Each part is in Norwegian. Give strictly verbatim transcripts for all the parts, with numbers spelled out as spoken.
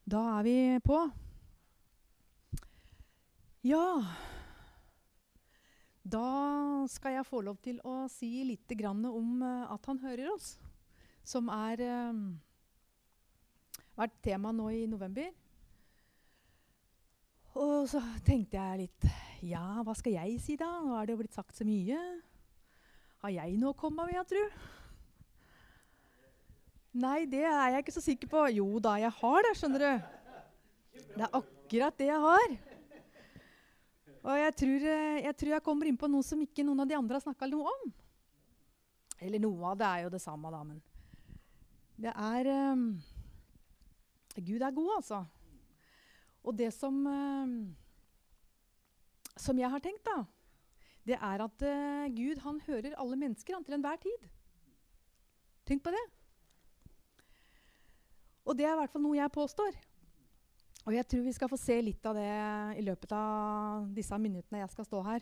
Da er vi på. Ja, da skal jeg få lov til å si litt grann om uh, at han hører oss, som er uh, vært tema nå i november. Og så tenkte jeg litt, ja, hva skal jeg si da? Nå er det jo blitt sagt så mye. Har jeg noe å komme med, jeg tror? Nei, det er jeg ikke så sikker på. Jo da, jeg har det, skjønner du. Det er akkurat det jeg har. Og jeg tror, jeg tror jeg kommer inn på noe som ikke noen av de andre har snakket noe om. Eller noe av det er jo det samme da, men det er... Um, Gud er god, altså. Og det som, um, som jeg har tenkt da, det er at uh, Gud, han hører alle mennesker han, til enhver tid. Tenk på det. Og det er i hvert fall noe jeg påstår. Og jeg tror vi skal få se litt av det i løpet av disse minuttene jeg skal stå her.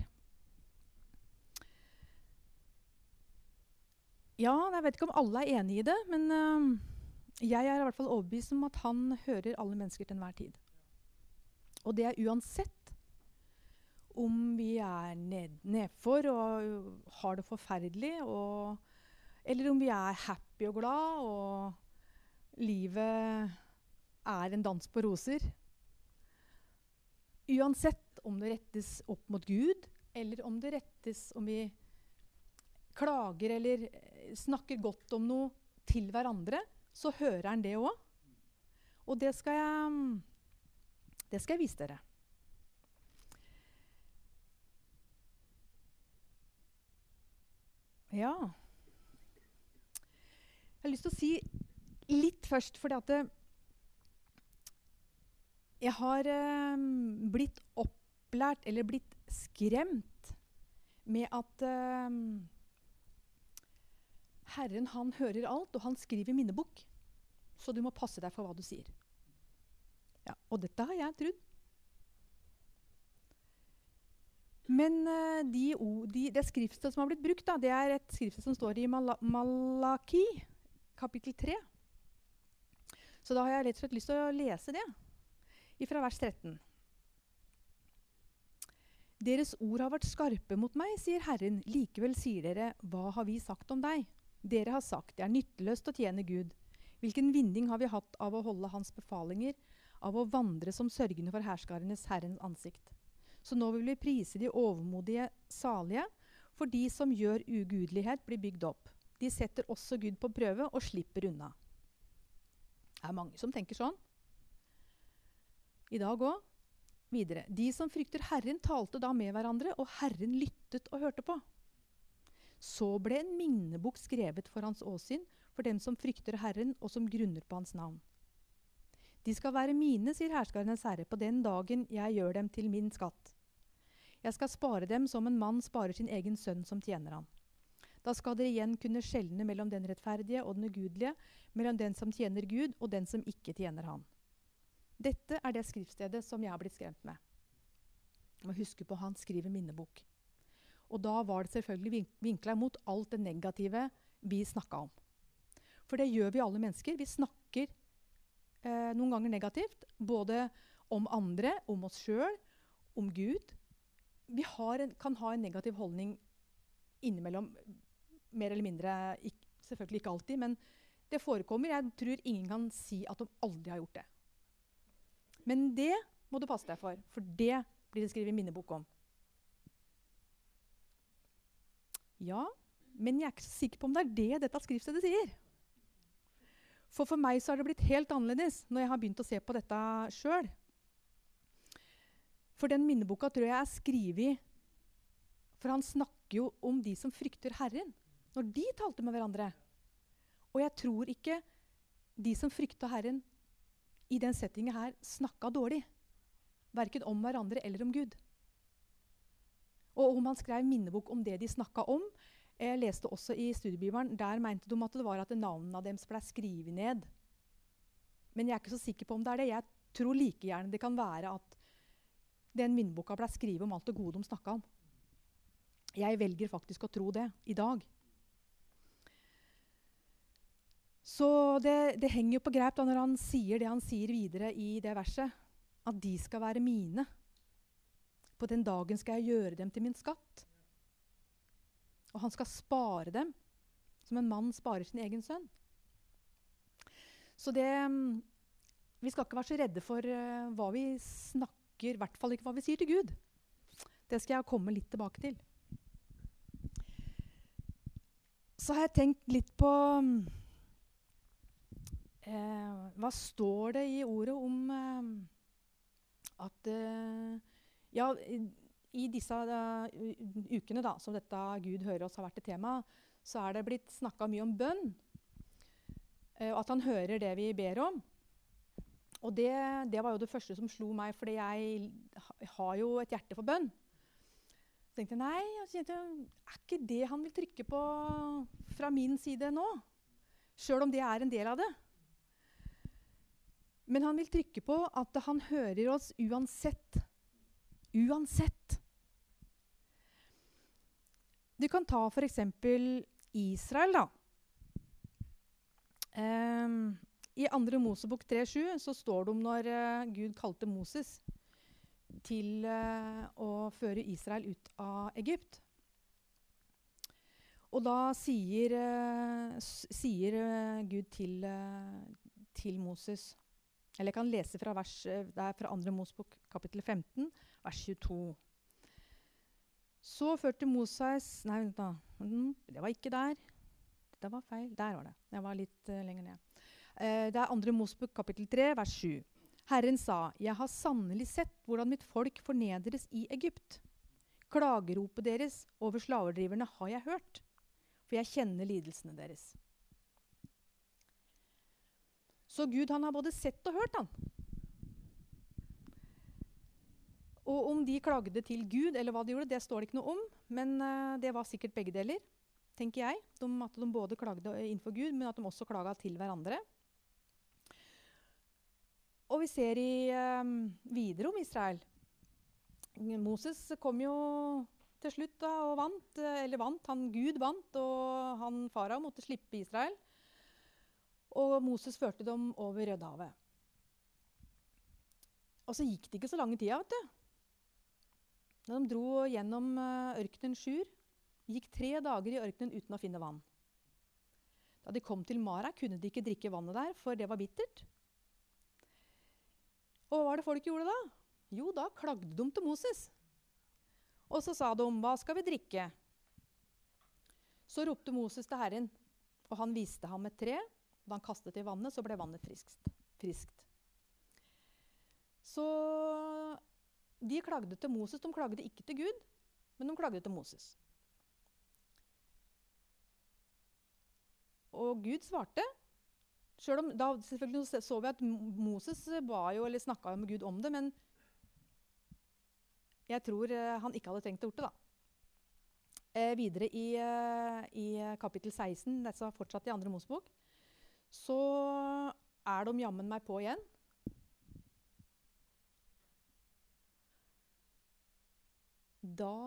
Ja, jeg vet ikke om alle er enige i det, men uh, jeg er i hvert fall overbevist om at han hører alle mennesker til enhver tid. Og det er uansett om vi er ned, nedfor og har det forferdelig, og, eller om vi er happy og glad, og livet er en dans på roser. Uansett om det rettes opp mot Gud, eller om det rettes om vi klager eller snakker godt om noe til hverandre, så hører han det også. Og det skal jeg, det skal jeg vise dere. Ja. Jeg har lyst til å si litt først, fordi at det, jeg har um, blitt opplært, eller blitt skremt med at um, Herren, han hører alt, og han skriver minnebok. Så du må passe deg for hva du sier. Ja, og dette har jeg trodd. Men uh, de, de, det skriftet som har blitt brukt, da, det er et skriftet som står i Mal Malaki, kapittel tre. Så da har jeg rett og slett lyst til å lese det. Fra vers tretten. Deres ord har vært skarpe mot meg, sier Herren. Likevel sier dere, hva har vi sagt om deg? Dere har sagt, det er nytteløst å tjene Gud. Hvilken vinning har vi hatt av å holde hans befalinger, av å vandre som sørgende for herskarenes Herrens ansikt? Så nå vil vi prise de overmodige salige, for de som gjør ugudelighet blir bygd opp. De setter også Gud på prøve og slipper unna. Det er mange som tenker sånn. I dag også. Videre. De som frykter Herren talte da med hverandre, og Herren lyttet og hørte på. Så ble en minnebok skrevet for hans åsyn, for dem som frykter Herren og som grunner på hans navn. De skal være mine, sier herskarenes Herre, på den dagen jeg gjør dem til min skatt. Jeg skal spare dem som en mann sparer sin egen sønn som tjener han. Da skal dere igjen kunne skjelne mellom den rettferdige og den ugudelige, mellom den som tjener Gud og den som ikke tjener han. Dette er det skriftstedet som jeg har blitt skremt med. Jeg må huske på han skriver minnebok. Og da var det selvfølgelig vinklet mot alt det negative vi snakket om. For det gjør vi alle mennesker. Vi snakker eh, noen ganger negativt, både om andre, om oss selv, om Gud. Vi har en, kan ha en negativ holdning innimellom, mer eller mindre, ikke, selvfølgelig ikke alltid, men det forekommer. Jeg tror ingen kan si at de aldri har gjort det. Men det må du passe deg for, for det blir det skrevet minnebok om. Ja, men jeg er ikke så sikker på om det er det dette skriftstedet sier. For for meg så har det blitt helt annerledes når jeg har begynt å se på dette selv. For den minneboka tror jeg er skrevet, for han snakker jo om de som frykter Herren, når de talte med hverandre. Og jeg tror ikke de som frykter Herren i den settingen her snakket dårlig. Hverken om hverandre eller om Gud. Og om han skrev minnebok om det de snakket om, jeg leste også i studiebibelen, der mente de at det var at navnene av dem ble skrevet ned. Men jeg er ikke så sikker på om det er det. Jeg tror like gjerne det kan være at den minneboka ble skrevet om alt det gode de snakket om. Jeg velger faktisk å tro det i dag. Så det, det henger jo på greip da når han sier det han sier videre i det verset, at de skal være mine. På den dagen skal jeg gjøre dem til min skatt. Og han skal spare dem, som en mann sparer sin egen sønn. Så det, vi skal ikke være så redde for uh, hva vi snakker, i hvert fall ikke hva vi sier til Gud. Det skal jeg komme litt tilbake til. Så har jeg tenkt litt på eh, hva står det i ordet om eh, at eh, ja, i, i disse uh, ukene da, som dette Gud hører oss har vært et tema, så er det blitt snakket mye om bønn. Eh, og at han hører det vi ber om. Og det, det var jo det første som slo meg, fordi jeg har jo et hjerte for bønn. Så tenkte jeg, nei, jeg tenkte, er ikke det han vil trykke på fra min side nå? Selv om det er en del av det. Men han vil trykke på at han hører oss uansett. Uansett. Du kan ta for eksempel Israel da. Um, I andre Mosebok tre sju så står det om når uh, Gud kalte Moses til uh, å føre Israel ut av Egypt. Og da sier, uh, sier uh, Gud til, uh, til Moses, eller jeg kan lese fra, vers, uh, det er fra andre Mosebok kapittel femten, vers tjueto. Så førte Moses, nei vent da, det var ikke der, det var feil, der var det, jeg var litt uh, lenger ned. Uh, det er andre Mosebok kapittel tre, vers sju. Herren sa, jeg har sannelig sett hvordan mitt folk fornedres i Egypt. Klageropet deres over slaverdriverne har jeg hørt, for jeg kjenner lidelsene deres. Så Gud, han har både sett og hørt, han. Og om de klagde til Gud, eller hva de gjorde, det står det ikke noe om, men uh, det var sikkert begge deler, tenker jeg. De, at de både klagde innenfor Gud, men at de også klaget til hverandre. Og vi ser i, um, videre om Israel. Moses kom jo til slutt da, og vant, eller vant, han Gud vant, og han farao måtte slippe Israel. Og Moses førte dem over Rødehavet. Og så gikk det ikke så lange tida, vet du. Da de dro gjennom uh, ørkenen Shur, gikk tre dager i ørkenen uten å finne vann. Da de kom til Mara, kunne de ikke drikke vannet der, for det var bittert. Og hva var det folk gjorde da? Jo, da klagde de til Moses. Og så sa de, hva skal vi drikke? Så ropte Moses til Herren, og han viste ham et tre. Da han kastet i vannet, så ble vannet friskt. friskt. Så de klagde til Moses, de klagde ikke til Gud, men de klagde til Moses. Og Gud svarte. Selv om, da selvfølgelig så vi at Moses ba jo, eller snakket med Gud om det, men jeg tror eh, han ikke hadde trengt å gjort det da. Eh, videre i, eh, i kapittel seksten, dette er fortsatt i andre Mosebok, så er de jammen meg på igjen. Da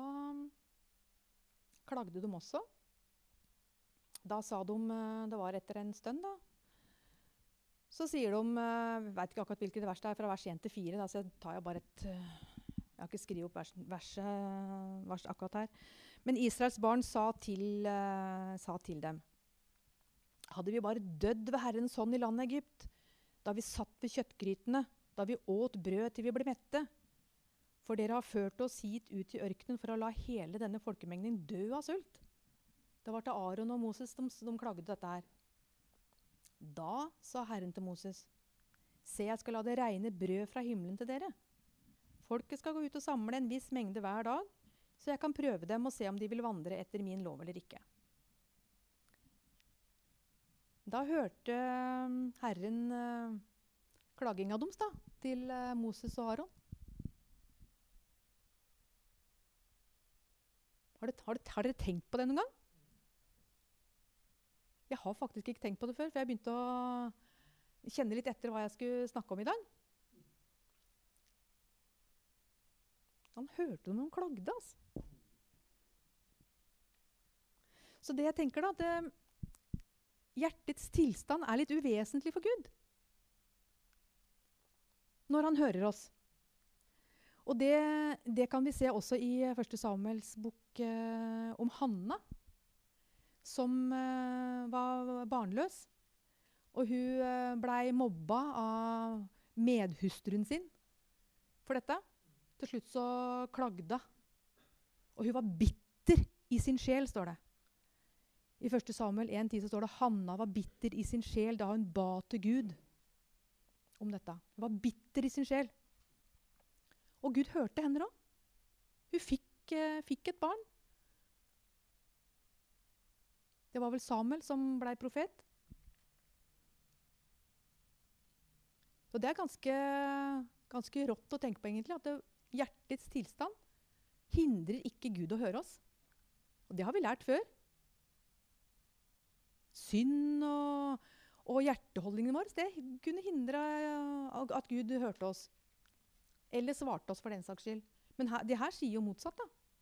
klagde de også. Da sa de, det var etter en stund da, så sier de, jeg vet ikke akkurat hvilket vers det er, fra vers én til fire, da, så tar jeg bare et, jeg har ikke skrevet opp vers, vers, vers akkurat her. Men Israels barn sa til, uh, sa til dem, hadde vi bare dødd ved Herrens hånd i landet Egypt, da vi satt ved kjøttgrytene, da vi åt brød til vi ble mette, for dere har ført oss hit ut i ørkenen for å la hele denne folkemengden dø av sult. Det var til Aaron og Moses de, de klagde dette her. Da sa Herren til Moses, se, jeg skal la det regne brød fra himmelen til dere. Folket skal gå ut og samle en viss mengde hver dag, så jeg kan prøve dem og se om de vil vandre etter min lov eller ikke. Da hørte Herren uh, klaginga deres da, til uh, Moses og Aaron. Har dere, har, dere, har dere tenkt på det noen gang? Jeg har faktisk ikke tenkt på det før, for jeg begynte å kjenne litt etter hva jeg skulle snakke om i dag. Han hørte noen klagde, altså. Så det jeg tenker da, det, hjertets tilstand er litt uvesentlig for Gud. Når han hører oss. Og det, det kan vi se også i første Samuels bok eh, om Hanna, som eh, var barnløs. Og hun eh, ble mobba av medhustruen sin for dette. Til slutt så klagde hun. Og hun var bitter i sin sjel, står det. I første Samuel en ti så står det Hanna var bitter i sin sjel da hun ba til Gud om dette. Hun var bitter i sin sjel. Og Gud hørte henne da. Hun fikk, eh, fikk et barn. Det var vel Samuel som ble profet. Og det er ganske, ganske rått å tenke på egentlig, at det, hjertets tilstand hindrer ikke Gud å høre oss. Og det har vi lært før. Synd og, og hjerteholdningen vår, det kunne hindre at Gud hørte oss. Eller svarte oss for den saks skyld. Men her, det her sier jo motsatt da.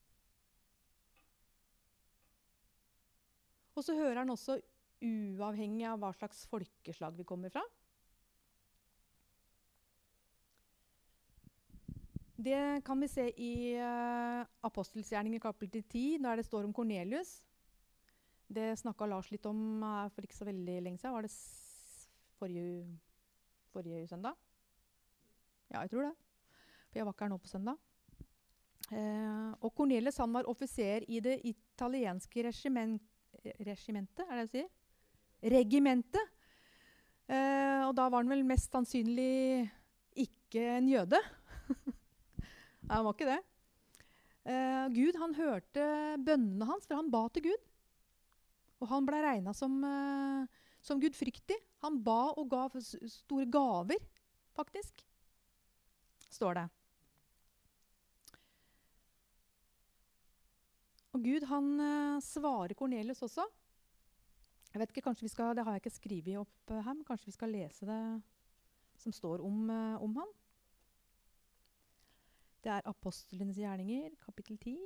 Og så hører han også uavhengig av hva slags folkeslag vi kommer fra. Det kan vi se i uh, Apostelsgjerningen kapittel ti, når det står om Cornelius. Det snakket Lars litt om uh, for ikke så veldig lenge siden. Var det s- forrige, forrige søndag? Ja, jeg tror det. For jeg var ikke her nå på søndag. Uh, og Cornelius, han var offiser i det italienske regiment, regimentet, er det det sier? Regimentet. Uh, og da var han vel mest sannsynlig ikke en jøde. Nei, han var ikke det. Uh, Gud, han hørte bønnene hans, for han ba til Gud. Og han ble regnet som, uh, som gudfryktig. Han ba og gav s- store gaver, faktisk. Står det. Og Gud, han uh, svarer Cornelius også. Jeg vet ikke, kanskje vi skal, det har jeg ikke skrivet opp uh, her, men kanskje vi skal lese det som står om, uh, om han. Det er Apostlenes gjerninger, kapittel ti.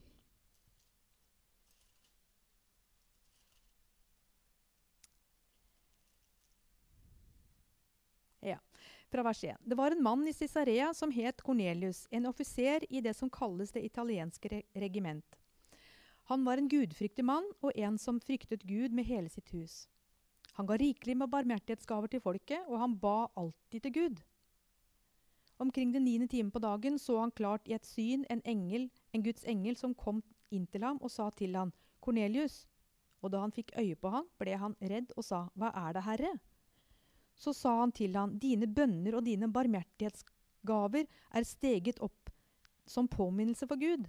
Ja, fra vers en. Det var en mann i Caesarea som het Cornelius, en offiser i det som kalles det italienske re regiment. Han var en gudfryktig mann, og en som fryktet Gud med hele sitt hus. Han ga rikelig med barmhjertighetsgaver til folket, og han ba alltid til Gud. Omkring den niende time på dagen så han klart i et syn en engel, en Guds engel som kom inn til ham og sa til han, Cornelius. Og da han fikk øye på han, ble han redd og sa, hva er det, Herre? Så sa han til han, dine bønner og dine barmhjertighetsgaver er steget opp som påminnelse for Gud.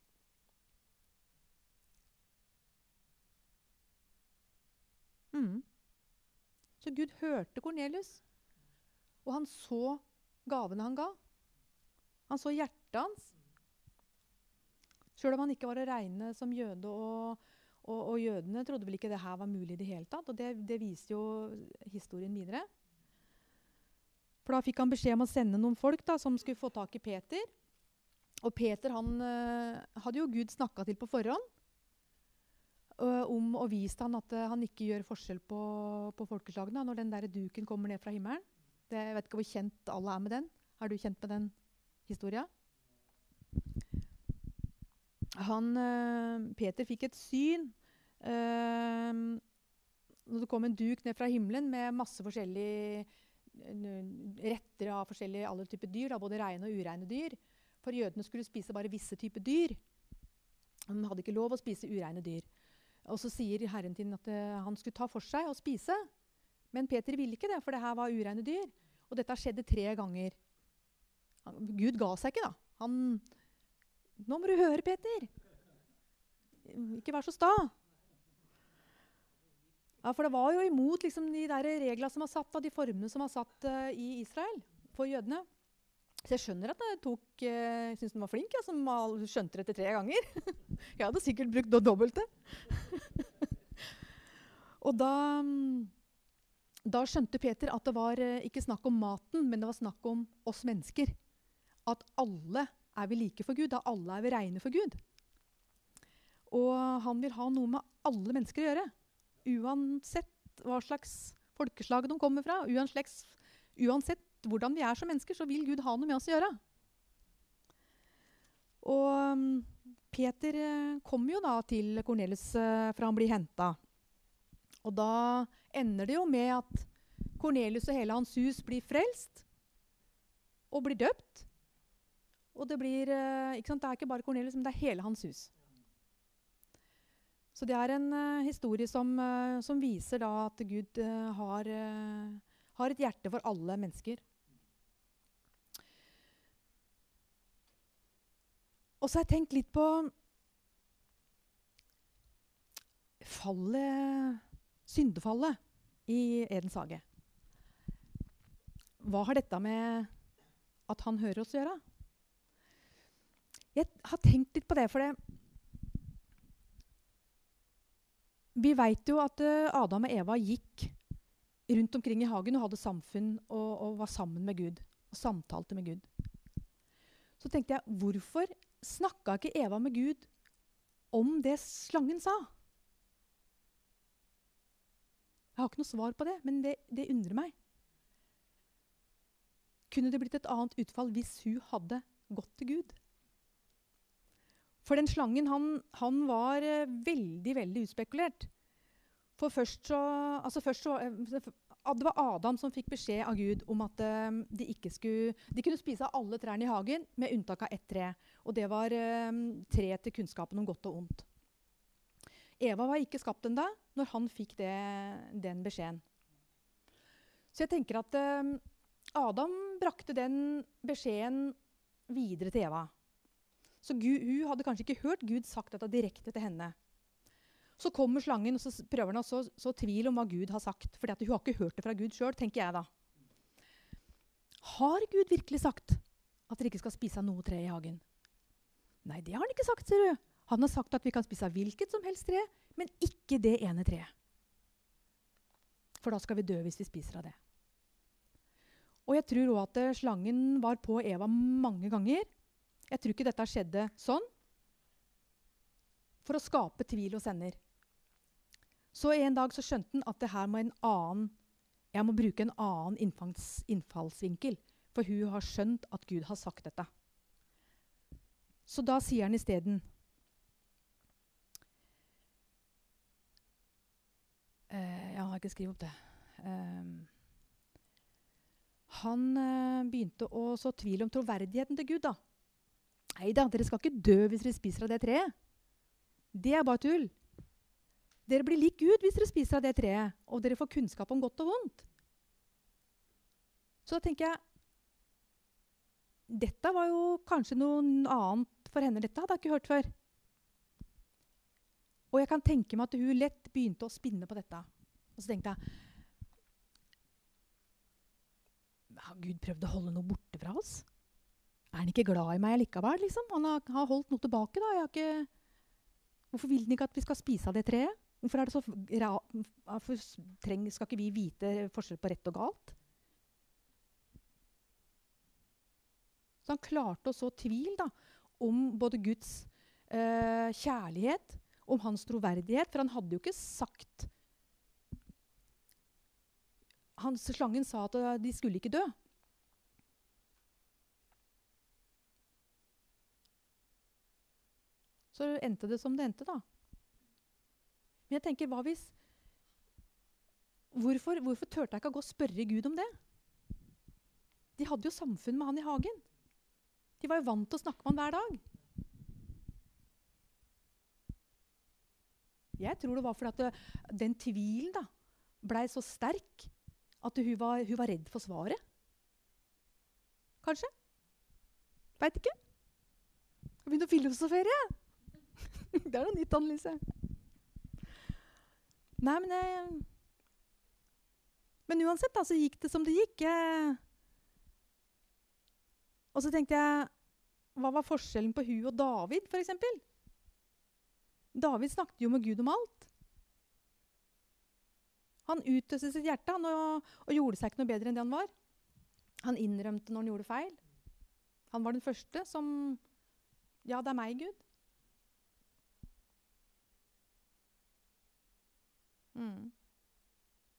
Mm. Så Gud hørte Cornelius, og han så gavene han ga. Han så hjertet hans. Selv om han ikke var å regne som jøde, og, og, og jødene trodde vel ikke det her var mulig i det hele tatt, og det, det viser jo historien videre. For da fikk han beskjed om å sende noen folk da, som skulle få tak i Peter. Og Peter, han uh, hadde jo Gud snakket til på forhånd, uh, om å vise han at uh, han ikke gjør forskjell på, på folkeslagene, når den der duken kommer ned fra himmelen. Det, jeg vet ikke hvor kjent alle er med den. Er du kjent med den historien? Han, uh, Peter fikk et syn. Uh, når det kom en duk ned fra himmelen med masse forskjellige uh, retter av forskjellige alle typer dyr, da, både reine og ureine dyr. For jødene skulle spise bare visse typer dyr. De hadde ikke lov å spise ureine dyr. Og så sier Herren til ham at uh, han skulle ta for seg og spise. Men Peter ville ikke det, for det her var ureine dyr. Og dette skjedde tre ganger. Han, Gud ga seg ikke da. Han, nå må du høre, Peter. Ikke vær så sta. Ja, for det var jo imot liksom, de der reglene som var satt, og de formene som var satt uh, i Israel for jødene. Så jeg skjønner at jeg tok, uh, jeg synes den var flink, ja, som skjønte det til tre ganger. Jeg hadde sikkert brukt det dobbelte. Og da... Da skjønte Peter at det var eh, ikke snakk om maten, men det var snakk om oss mennesker. At alle er vi like for Gud, da alle er vi reine for Gud. Og han vil ha noe med alle mennesker å gjøre. Uansett hva slags folkeslag de kommer fra. Uansett, uansett hvordan vi er som mennesker, så vil Gud ha noe med oss å gjøre. Og um, Peter uh, kommer jo da til Kornelius uh, for han blir hentet. Og da ender det jo med at Kornelius og hele hans hus blir frelst og blir døpt. Og det blir, uh, ikke sant, det er ikke bare Kornelius, men det er hele hans hus. Så det er en uh, historie som, uh, som viser da at Gud uh, har, uh, har et hjerte for alle mennesker. Og så har jeg tenkt litt på fallet, syndefallet i Edens hage. Hva har dette med at han hører oss gjøre? Jeg har tenkt litt på det, for det vi vet jo at uh, Adam og Eva gikk rundt omkring i hagen og hadde samfunn og, og var sammen med Gud og samtalte med Gud. Så tenkte jeg, hvorfor snakket ikke Eva med Gud om det slangen sa? Jeg har ikke noe svar på det, men det, det undrer meg. Kunne det blitt et annet utfall hvis hun hadde gått til Gud? For den slangen, han, han var uh, veldig, veldig utspekulert. For først så, altså først så, uh, det var Adam som fikk beskjed av Gud om at uh, de ikke skulle, de kunne spise av alle trærne i hagen, med unntak av ett tre. Og det var uh, tre til kunnskapen om godt og ondt. Eva var ikke skapt enda når han fikk det, den beskjeden. Så jeg tenker at uh, Adam brakte den beskjeden videre til Eva. Så Gud, hun hadde kanskje ikke hørt Gud sagt dette direkte til henne. Så kommer slangen, og så prøver han å så, så tvil om hva Gud har sagt. For hun har ikke hørt det fra Gud selv, tenker jeg da. Har Gud virkelig sagt at dere ikke skal spise av noe tre i hagen? Nei, det har han ikke sagt, ser du. Han har sagt at vi kan spise av hvilket som helst tre, men ikke det ene treet. For da skal vi dø hvis vi spiser av det. Og jeg tror også at uh, slangen var på Eva mange ganger. Jeg tror ikke dette skjedde sånn, for å skape tvil hos henne. Så en dag så skjønte han at det her må en annen, jeg må bruke en annen innfalls, innfallsvinkel, for hun har skjønt at Gud har sagt dette. Så da sier han i stedet, uh, jeg har ikke skrevet opp det, uh, han uh, begynte å så tvil om troverdigheten til Gud da. Neida, dere skal ikke dø hvis dere spiser av det treet. Det er bare tull. Dere blir lik Gud hvis dere spiser av det treet, og dere får kunnskap om godt og vondt. Så da tenker jeg, dette var jo kanskje noe annet for henne. Dette hadde jeg ikke hørt før. Og jeg kan tenke meg at hun lett begynte å spinne på dette. Og så tenkte jeg, har Gud prøvd å holde noe borte fra oss? Er han ikke glad i meg likevel, liksom? Han har, har holdt noe tilbake, da. Jeg har ikke... Hvorfor vil han ikke at vi skal spise av det treet? Hvorfor er det så... Hvorfor trenger, skal ikke vi vite forskjell på rett og galt? Så han klarte å så tvil, da, om både Guds eh, kjærlighet, om hans troverdighet, for han hadde jo ikke sagt... Hans slangen sa at de skulle ikke dø. Så endte det som det endte da. Men jeg tenker, hva hvis... Hvorfor, hvorfor tørte jeg ikke å gå og spørre Gud om det? De hadde jo samfunn med han i hagen. De var jo vant til å snakke med han hver dag. Jeg tror det var fordi at det, den tvilen da, ble så sterk at hun var, hun var redd for svaret. Kanskje? Vet ikke. Jeg begynner å filosofere, jeg. Det er noe nytt, Annelise. Nei, men jeg... Men uansett da, så gikk det som det gikk. Jeg... Og så tenkte jeg, hva var forskjellen på hun og David, for eksempel? David snakket jo med Gud om alt. Han utøste sitt hjerte, han, og, og gjorde seg ikke noe bedre enn det han var. Han innrømte når han gjorde feil. Han var den første som... Ja, det er meg, Gud. Mm.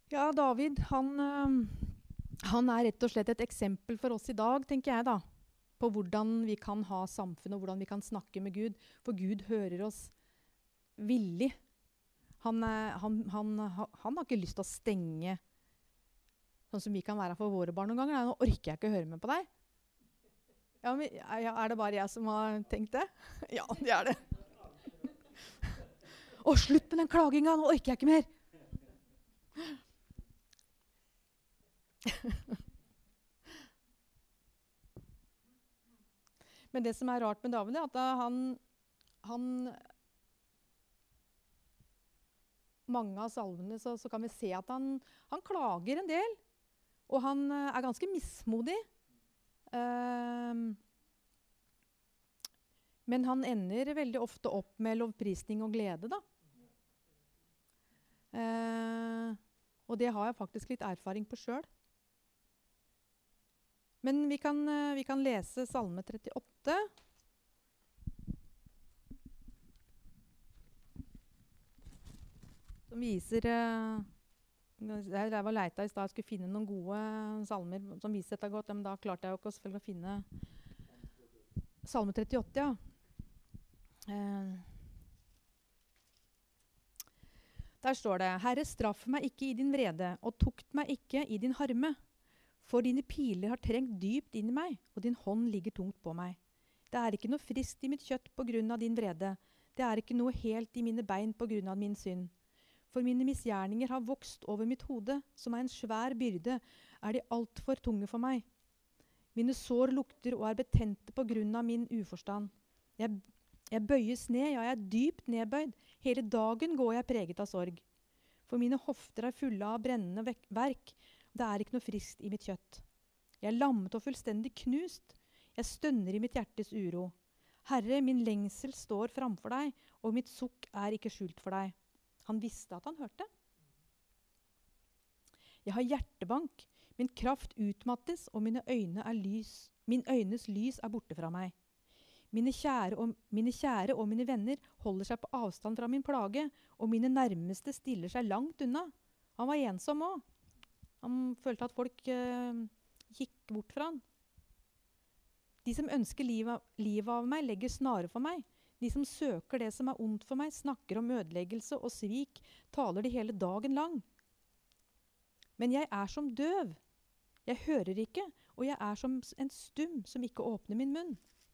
Ja, David, han, øh, han er rett og slett et eksempel for oss i dag, tenker jeg da, på hvordan vi kan ha samfunn og hvordan vi kan snakke med Gud. For Gud hører oss villig. Han, øh, han, han, han, han har ikke lyst til å stenge, sånn som vi kan være for våre barn noen ganger. Nei, nå orker jeg ikke høre med på deg. Ja, men, ja, er det bare jeg som har tenkt det? Ja, det er det. Å, slutt med den klaginga, nå orker jeg ikke mer. Men det som er rart med David, er at han, han mange av salvene så, så kan vi se at han, han klager en del, og han uh, er ganske mismodig. Uh, men han ender veldig ofte opp med lovprisning og glede, da. Uh, og det har jeg faktisk litt erfaring på selv. Men vi kan, uh, vi kan lese Salme trettiåtte. Som viser uh, Jeg var leita i stad, jeg skulle finne noen gode salmer som viser dette godt, men da klarte jeg jo ikke selvfølgelig å finne Salme trettiåtte, ja. Uh, der står det: Herre, straff meg ikke i din vrede, og tukt meg ikke i din harme. For dine piler har trengt dypt inn i meg, og din hånd ligger tungt på meg. Det er ikke noe friskt i mitt kjøtt på grunn av din vrede. Det er ikke noe helt i mine bein på grunn av min synd. For mine misgjerninger har vokst over mitt hode, som er en svær byrde, er de alt for tunge for meg. Mine sår lukter og er betente på grunn av min uforstand. Jeg, jeg bøyes ned, ja, jeg er dypt nedbøyd. Hele dagen går jeg preget av sorg. For mine hofter er fulle av brennende verk. Det er ikke noe friskt i mitt kjøtt. Jeg er lammet og fullstendig knust. Jeg stønner i mitt hjertes uro. Herre, min lengsel står framfor deg, og mitt sukk er ikke skjult for deg. Han visste at han hørte. Jeg har hjertebank. Min kraft utmattes, og mine øyne er lys. Min øynes lys er borte fra meg. Mine kjære, og, mine kjære og mine venner holder seg på avstand fra min plage, og mine nærmeste stiller seg langt unna. Han var ensom også. Han følte at folk uh, gikk bort fra han. De som ønsker livet, livet av meg, legger snare for meg. De som søker det som er ondt for meg, snakker om ødeleggelse og svik, taler de hele dagen lang. Men jeg er som døv. Jeg hører ikke, og jeg er som en stum som ikke åpner min munn.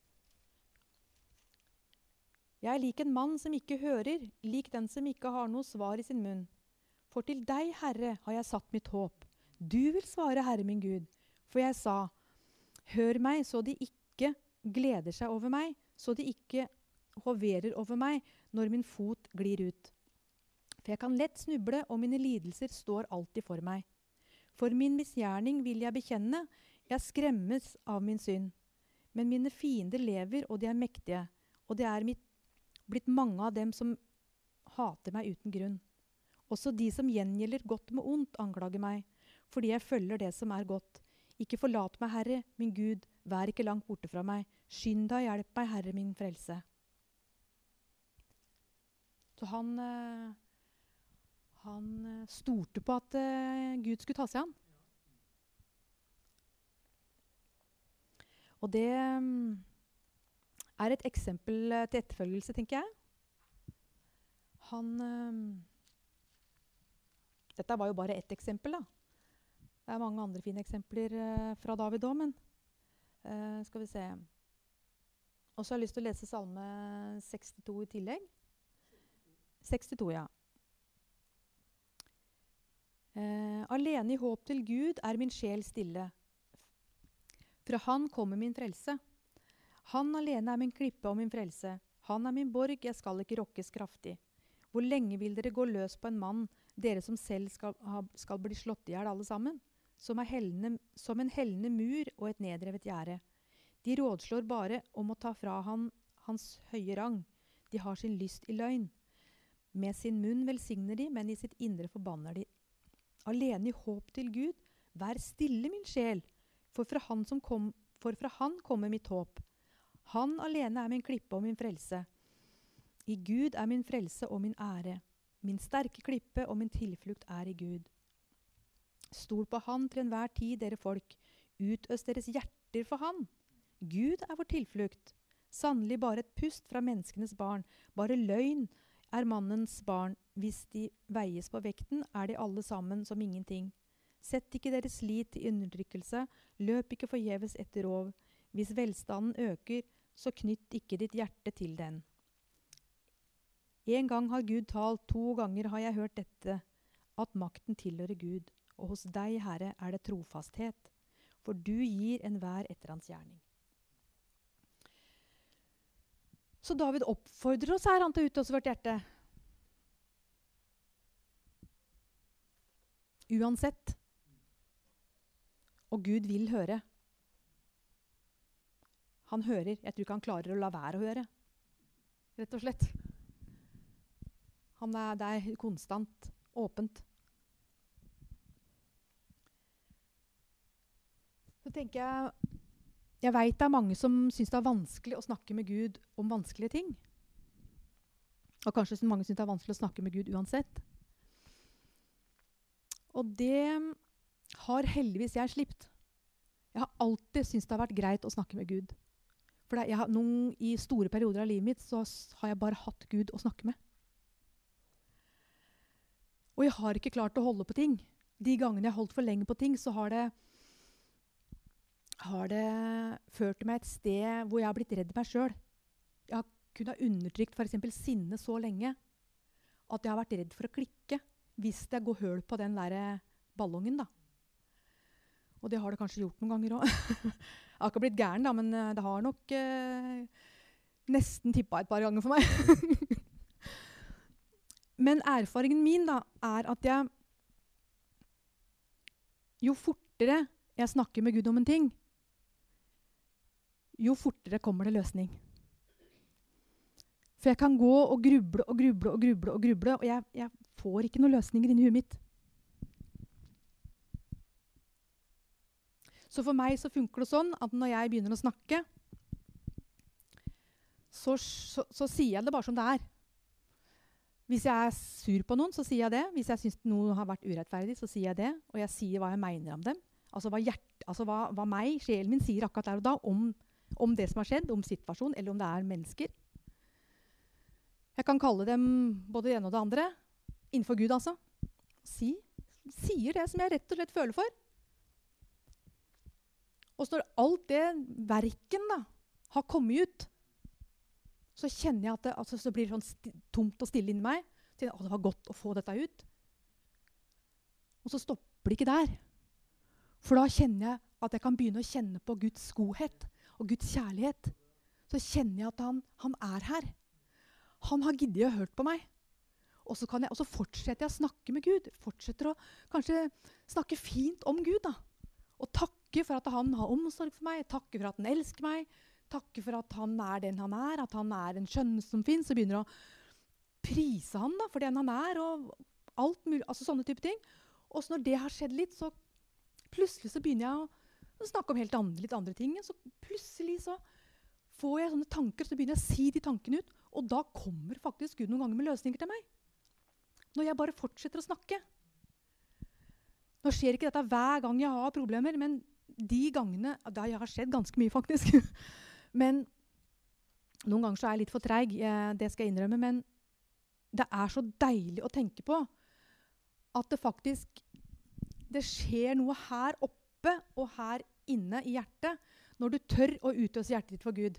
Jeg er lik en mann som ikke hører, lik den som ikke har noe svar i sin munn. For til deg, Herre, har jeg satt mitt håp. Du vil svare, Herre min Gud. For jeg sa, hør meg så de ikke gleder seg over meg, så de ikke hoverer over meg når min fot glir ut. For jeg kan lett snuble, og mine lidelser står alltid for meg. For min misgjerning vil jeg bekjenne, jeg skremmes av min synd. Men mine fiender lever, og de er mektige, og det er mitt, blitt mange av dem som hater meg uten grunn. Også de som gjengjelder godt med ondt anklager meg, fordi jeg følger det som er godt. Ikke forlat meg, Herre, min Gud, vær ikke langt borte fra meg. Skynd deg, hjelp meg, Herre, min frelse. Så han, eh, han stolte på at eh, Gud skulle ta seg an. Og det um, er et eksempel til etterfølgelse, tenker jeg. Han... Um, Dette var jo bare ett eksempel, da. Det er mange andre fine eksempler uh, fra David også, men uh, skal vi se. Og så har jeg lyst til å lese Salme sekstito i tillegg. sekstito, ja. Uh, Alene i håp til Gud er min sjel stille. Fra han kommer min frelse. Han alene er min klippe og min frelse. Han er min borg, jeg skal ikke rokkes kraftig. Hvor lenge vil dere gå løs på en mann, dere som selv skal, ha, skal bli slått ihjel alle sammen, som, er hellende, som en hellende mur og et nedrevet gjerde. De rådslår bare om å ta fra han hans høye rang. De har sin lyst i løgn. Med sin munn velsigner de, men i sitt indre forbanner de. Alene i håp til Gud, vær stille min sjel, for fra han, som kom, for fra han kommer mitt håp. Han alene er min klippe og min frelse. I Gud er min frelse og min ære. Min sterke klippe og min tilflukt er i Gud. Stol på han til enhver tid, dere folk. Utøst deres hjerter for han. Gud er vår tilflukt. Sannelig bare et pust fra menneskenes barn. Bare løgn er mannens barn. Hvis de veies på vekten, er de alle sammen som ingenting. Sett ikke deres lit til undertrykkelse. Løp ikke forgjeves etter rov. Hvis velstanden øker, så knytt ikke ditt hjerte til den. En gang har Gud talt, to ganger har jeg hørt dette, at makten tilhører Gud. Og hos deg, Herre, er det trofasthet, for du gir enhver etter hans gjerning. Så David oppfordrer oss her, han til å utøse vårt hjerte. Uansett. Og Gud vil høre. Han hører. Jeg tror ikke han klarer å la være å høre. Rett og slett. Han er, det er konstant, åpent. Så tenker jeg, jeg vet det er mange som synes det er vanskelig å snakke med Gud om vanskelige ting. Og kanskje mange synes det er vanskelig å snakke med Gud uansett. Og det har heldigvis jeg slipt. Jeg har alltid syntes det har vært greit å snakke med Gud. For det, jeg har, noen, i store perioder av livet mitt så har jeg bare hatt Gud å snakke med. Og jeg har ikke klart å holde på ting. De gangene jeg har holdt for lenge på ting, så har det har det ført til meg et sted hvor jeg har blitt redd meg selv. Jeg har kunnet ha undertrykt for eksempel sinne så lenge at jeg har vært redd for å klikke hvis det går høl på den der ballongen da. Og det har det kanskje gjort noen ganger også. Jeg har ikke blitt gæren da, men det har nok eh, nesten tippet et par ganger for meg. Men erfaringen min da, er at jeg jo fortere jeg snakker med Gud om en ting, jo fortere kommer det løsning. For jeg kan gå og gruble og gruble og gruble og gruble, og jeg, jeg får ikke noen løsninger inni huet mitt. Så for meg så funker det sånn at når jeg begynner å snakke, så, så, så sier jeg det bare som det er. Hvis jeg er sur på noen, så sier jeg det. Hvis jeg synes noe har vært urettferdig, så sier jeg det. Og jeg sier hva jeg mener om dem. Altså hva, hjert, altså hva, hva meg, sjelen min, sier akkurat der og da om, om det som har skjedd, om situasjonen, eller om det er mennesker. Jeg kan kalle dem både det ene og det andre, innenfor Gud altså. Si, sier det som jeg rett og slett føler for. Og så når alt det verken da, har kommet ut, så kjenner jeg at det, altså, så blir det sånn sti, tomt og stille inni meg. Så jeg, å, det var godt å få dette ut. Og så stopper det ikke der. For da kjenner jeg at jeg kan begynne å kjenne på Guds godhet og Guds kjærlighet. Så kjenner jeg at han, han er her. Han har giddet å hørt på meg. Og så, kan jeg, og så fortsetter jeg å snakke med Gud. Fortsetter å kanskje snakke fint om Gud da. Og takke for at han har omsorg for meg. Takke for at han elsker meg. Takke for at han er den han er. At han er den skjønneste som finnes. Og begynner å prise han da, for den han er. Og alt mulig, altså sånne type ting. Og så når det har skjedd litt, så plutselig så begynner jeg å snakke om helt andre, litt andre ting. Så plutselig så får jeg sånne tanker, så begynner jeg å si de tankene ut. Og da kommer faktisk Gud noen ganger med løsninger til meg. Når jeg bare fortsetter å snakke. Nå skjer ikke dette hver gang jeg har problemer, men de gangene, da jeg har skjedd ganske mye faktisk. Men noen ganger så er jeg litt for treig, det skal jeg innrømme, men det er så deilig å tenke på at det faktisk det skjer noe her oppe og her inne i hjertet når du tør å utøse hjertet ditt for Gud.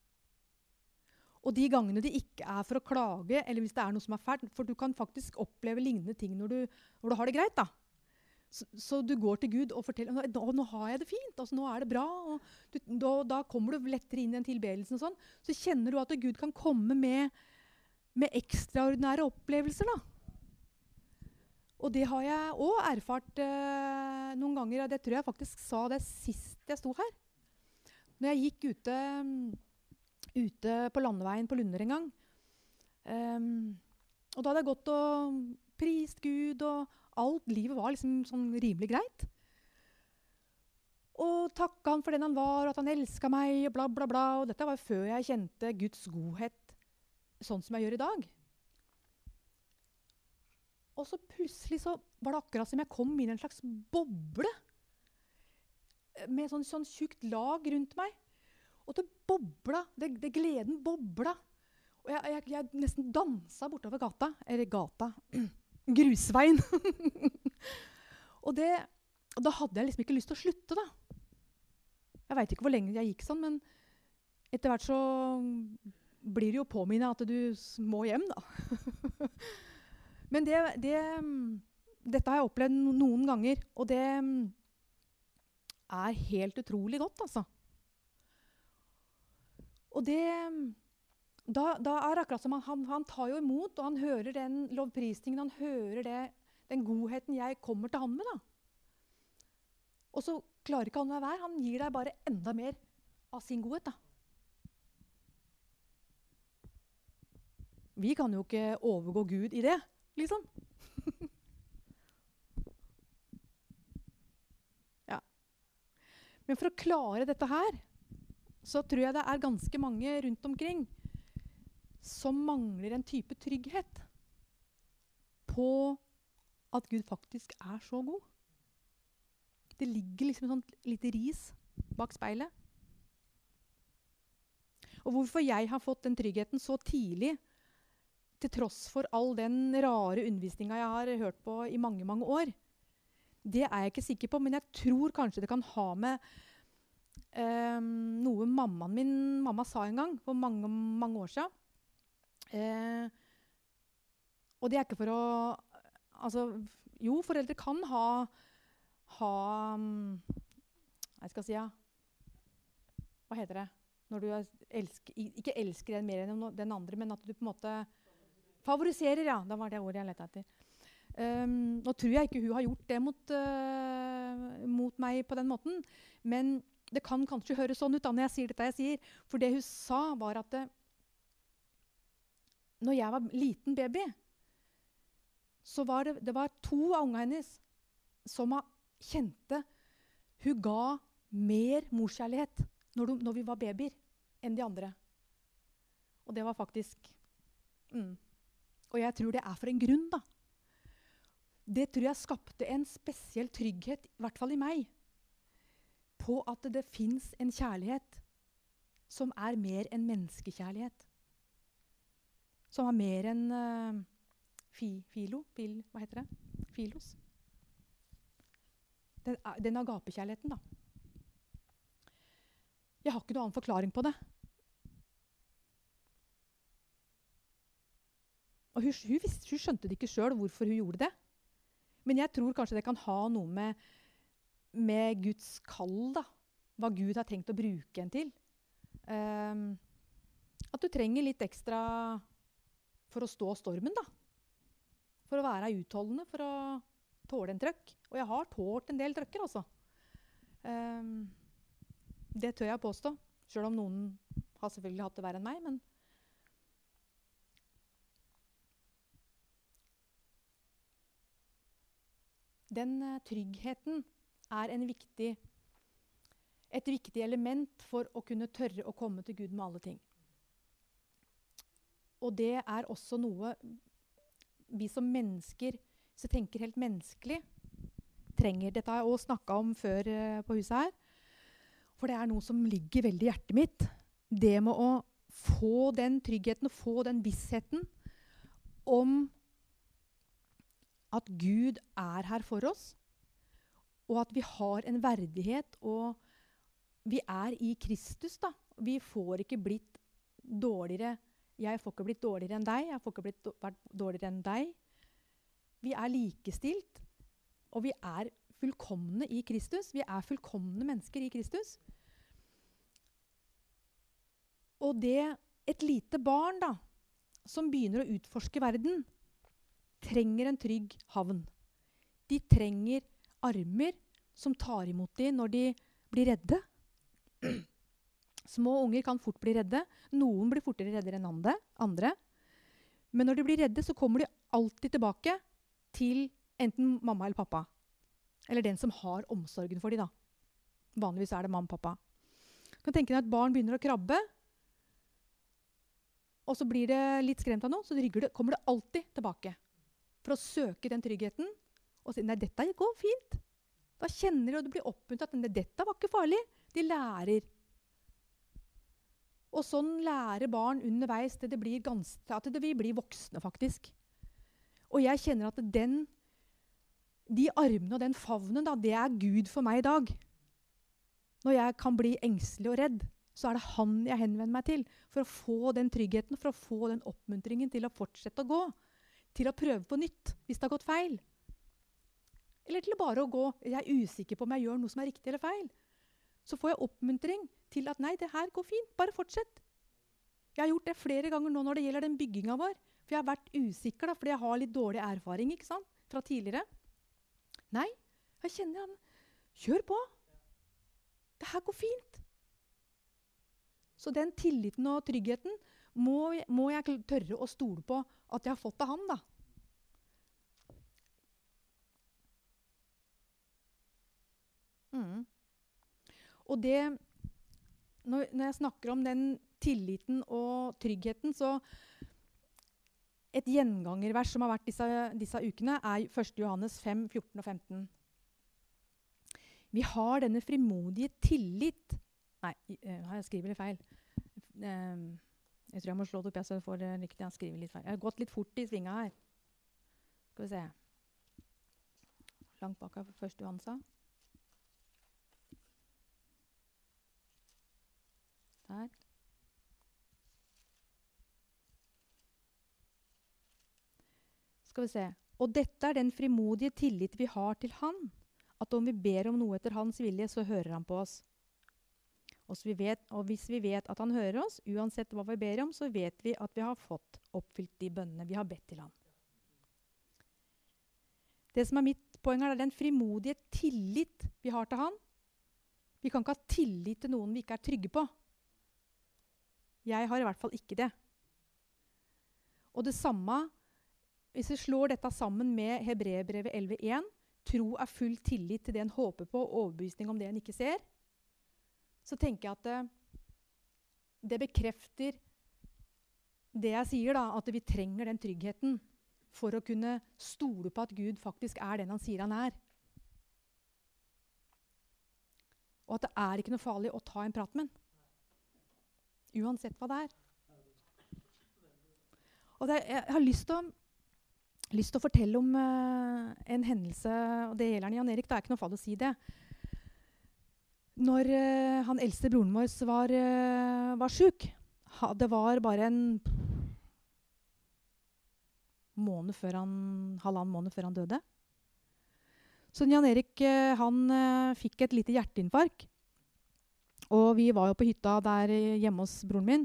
Og de gangene det ikke er for å klage, eller hvis det er noe som er fælt, for du kan faktisk oppleve lignende ting når du, når du har det greit da. Så, så du går til Gud og forteller, nå, nå har jeg det fint, altså, nå er det bra, og du, da, da kommer du lettere inn i en tilbedelse og sånn. Så kjenner du at Gud kan komme med, med ekstraordinære opplevelser da. Og det har jeg også erfart eh, noen ganger, og det tror jeg faktisk sa det sist jeg sto her. Når jeg gikk ute, ute på landeveien på Lunder en gang, um, og da hadde jeg gått og prist Gud, og alt livet var liksom sånn rimelig greit. Og takket han for den han var, og at han elsket meg, og bla bla bla, og dette var før jeg kjente Guds godhet, sånn som jeg gjør i dag. Og så plutselig så var det akkurat som jeg kom inn i en slags boble. Med sånn, sånn tjukt lag rundt meg. Og det bobla, det, det gleden bobla. Og jeg, jeg, jeg nesten dansa bortover gata. Eller gata. Grusveien. og, det, og da hadde jeg liksom ikke lyst til å slutte da. Jeg vet ikke hvor lenge jeg gikk sånn, men etter hvert så blir det jo påminnet at du må hjem da. Men det, det, dette har jeg opplevd noen ganger, og det er helt utrolig godt, altså. Og det, da, da er det akkurat som han, han, han tar jo imot, og han hører den lovprisningen, han hører det, den godheten jeg kommer til han med, da. Og så klarer ikke han å være, han gir deg bare enda mer av sin godhet, da. Vi kan jo ikke overgå Gud i det, liksom. ja. Men for å klare dette her, så tror jeg det er ganske mange rundt omkring som mangler en type trygghet på at Gud faktisk er så god. Det ligger liksom et sånt lite ris bak speilet. Og hvorfor jeg har fått den tryggheten så tidlig, til tross for all den rare undervisningen jeg har hørt på i mange, mange år, det er jeg ikke sikker på, men jeg tror kanskje det kan ha med um, noe mammaen min mamma sa en gang, for mange, mange år siden. Uh, og det er ikke for å... Altså, jo, foreldre kan ha... ha jeg skal si ja, hva heter det? Når du elsker, ikke elsker den mer enn den andre, men at du på en måte favoriserer, ja, da var det ordet jeg lette etter. Um, nå tror jeg ikke hun har gjort det mot, uh, mot meg på den måten, men det kan kanskje høres sånn ut da når jeg sier dette jeg sier, for det hun sa var at det, når jeg var liten baby, så var det, det var to av ungene hennes som kjente hun ga mer morskjærlighet når, du, når vi var babyer enn de andre. Og det var faktisk... Mm. Og jeg tror det er for en grunn, da. Det tror jeg skapte en spesiell trygghet, i hvert fall i meg, på at det, det finnes en kjærlighet som er mer enn menneskekjærlighet. Som er mer enn uh, fi, filo, fil, hva heter det? Filos. Den, den agapekjærligheten, da. Jeg har ikke noen annen forklaring på det. Og hun, hun, visste, hun skjønte det ikke selv hvorfor hun gjorde det. Men jeg tror kanskje det kan ha noe med, med Guds kall, da. Hva Gud har tenkt å bruke en til. Um, at du trenger litt ekstra for å stå stormen, da. For å være utholdende, for å tåle en trøkk. Og jeg har tålt en del trøkker, altså. Um, det tør jeg påstå. Selv om noen har selvfølgelig hatt det verre enn meg, men den uh, tryggheten er en viktig, et viktig element for å kunne tørre å komme til Gud med alle ting. Og det er også noe vi som mennesker, hvis jeg tenker helt menneskelig, trenger. Dette har jeg også snakket om før uh, på huset her. For det er noe som ligger veldig i hjertet mitt. Det med å få den tryggheten og få den vissheten om at Gud er her for oss, og at vi har en verdighet, og vi er i Kristus, da. Vi får ikke blitt dårligere. Jeg får ikke blitt dårligere enn deg, jeg får ikke blitt vært dårligere enn deg. Vi er likestilt, og vi er fullkomne i Kristus. Vi er fullkomne mennesker i Kristus. Og det, et lite barn da, som begynner å utforske verden, trenger en trygg havn. De trenger armer som tar imot dem når de blir redde. Små unger kan fort bli redde. Noen blir fortere redder enn andre. Men når de blir redde, så kommer de alltid tilbake til enten mamma eller pappa. Eller den som har omsorgen for dem, da. Vanligvis er det mamma og pappa. Du kan tenke deg at barn begynner å krabbe, og så blir det litt skremt av noe, så det rygger det, kommer det alltid tilbake for å søke den tryggheten, og si, nei, dette går fint. Da kjenner de, og du blir oppmuntret, at dette var ikke farlig. De lærer. Og sånn lærer barn underveis til det blir ganske, at det vil bli voksne, faktisk. Og jeg kjenner at den, de armene og den favnen, da, det er Gud for meg i dag. Når jeg kan bli engstelig og redd, så er det han jeg henvender meg til, for å få den tryggheten, for å få den oppmuntringen til å fortsette å gå, til å prøve på nytt, hvis det har gått feil. Eller til bare å gå, jeg er usikker på om jeg gjør noe som er riktig eller feil. Så får jeg oppmuntring til at nei, det her går fint, bare fortsett. Jeg har gjort det flere ganger nå når det gjelder den bygginga vår, for jeg har vært usikker da, fordi jeg har litt dårlig erfaring, ikke sant, fra tidligere. Nei, jeg kjenner han, kjør på. Det her går fint. Så den tilliten og tryggheten må, må jeg tørre å stole på at jeg har fått av han da. Mm. Og det, når, når jeg snakker om den tilliten og tryggheten, så et gjengangervers som har vært disse, disse ukene er første Johannes fem, fjorten og femten. Vi har denne frimodige tillit. Nei, jeg skriver litt feil. Jeg tror jeg må slå det opp, jeg, så jeg får det riktig. Jeg skriver litt feil. Jeg har gått litt fort i svinga her. Skal vi se. Langt bak av første Johannes. Der. Skal vi se. Og dette er den frimodige tillit vi har til han, at om vi ber om noe etter hans vilje, så hører han på oss. Og, så vi vet, og hvis vi vet at han hører oss, uansett hva vi ber om, så vet vi at vi har fått oppfylt de bønnene vi har bedt til han. Det som er mitt poeng er den frimodige tillit vi har til han. Vi kan ikke ha tillit til noen vi ikke er trygge på. Jeg har i hvert fall ikke det. Og det samme, hvis vi slår dette sammen med Hebreerbrevet elleve én, tro er full tillit til det en håper på, og overbevisning om det en ikke ser, så tenker jeg at det, det bekrefter det jeg sier da, at vi trenger den tryggheten for å kunne stole på at Gud faktisk er den han sier han er. Og at det er ikke noe farlig å ta en prat med han. Uansett hva det er. Og det, jeg har lyst til å, lyst til å fortelle om uh, en hendelse, og det gjelder Jan Erik, det er ikke noe fall å si det. Når uh, han eldste broren vår var, uh, var syk, ha, det var bare en måned før han, halvannen måned før han døde. Så Jan Erik, uh, han uh, fikk et lite hjerteinfarkt. Og vi var jo på hytta der hjemme hos broren min.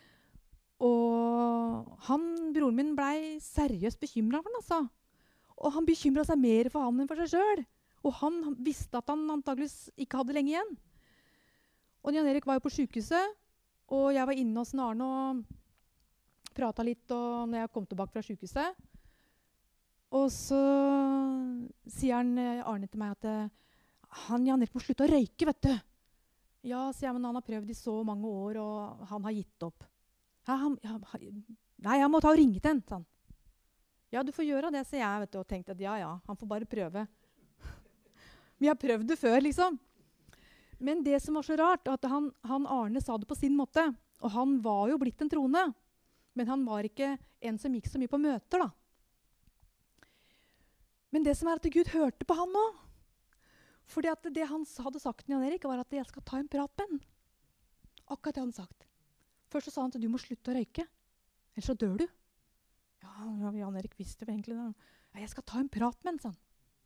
Og han, broren min ble seriøst bekymret for han, altså. Og han bekymret seg mer for han enn for seg selv. Og han visste at han antageligvis ikke hadde lenge igjen. Og Jan Erik var jo på sykehuset, og jeg var inne hos Arne og pratet litt og når jeg kom tilbake fra sykehuset. Og så sier han, Arne til meg at han, Jan Erik, må slutte å røyke, vet du. Ja, sier jeg, men han har prøvd i så mange år, og han har gitt opp. Ja, han, ja, nei, jeg må ta og ringe til han, sa han. Ja, du får gjøre det, sier jeg, vet du, og tenkte at ja, ja, han får bare prøve. Vi har prøvd det før, liksom. Men det som var så rart, at han, han Arne sa det på sin måte, og han var jo blitt en troende, men han var ikke en som gikk så mye på møter, da. Men det som er at Gud hørte på han nå, fordi at det han hadde sagt til Jan Erik var at jeg skal ta en prat med han. Akkurat det han sagt. Først så sa han at du må slutte å røyke, ellers så dør du. Ja, Jan Erik visste det egentlig. Da. Ja, jeg skal ta en prat med han, sa han.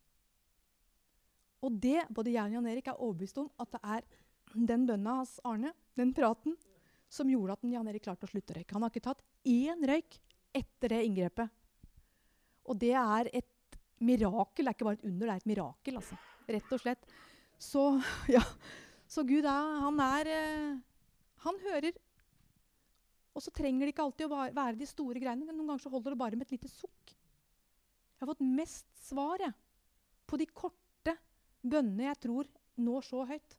Og det, både jeg og Jan Erik er overbevist om at det er den bønna hans Arne, den praten, som gjorde at Jan Erik klarte å slutte å røyke. Han har ikke tatt én røyk etter det inngrepet. Og det er et mirakel, det er ikke bare et under, det er et mirakel, altså. Rett og slett. Så, ja, så Gud er, han er, han hører. Og så trenger det ikke alltid å være de store greiene, men noen ganger så holder det bare med et lite sukk. Jeg har fått mest svar, jeg, på de korte bønnene jeg tror når så høyt.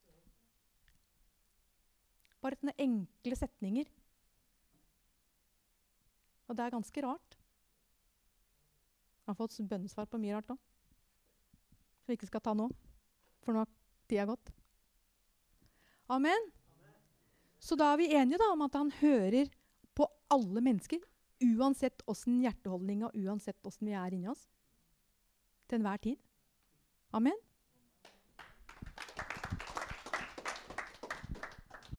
Bare sånne enkle setninger. Og det er ganske rart. Jeg har fått bønnesvar på mye rart også. Som vi ikke skal ta nå. For nå har tida gått. Amen. Så da er vi enige da om at han hører på alle mennesker, uansett hvordan hjerteholdning og uansett hvordan vi er inni oss. Til enhver tid. Amen.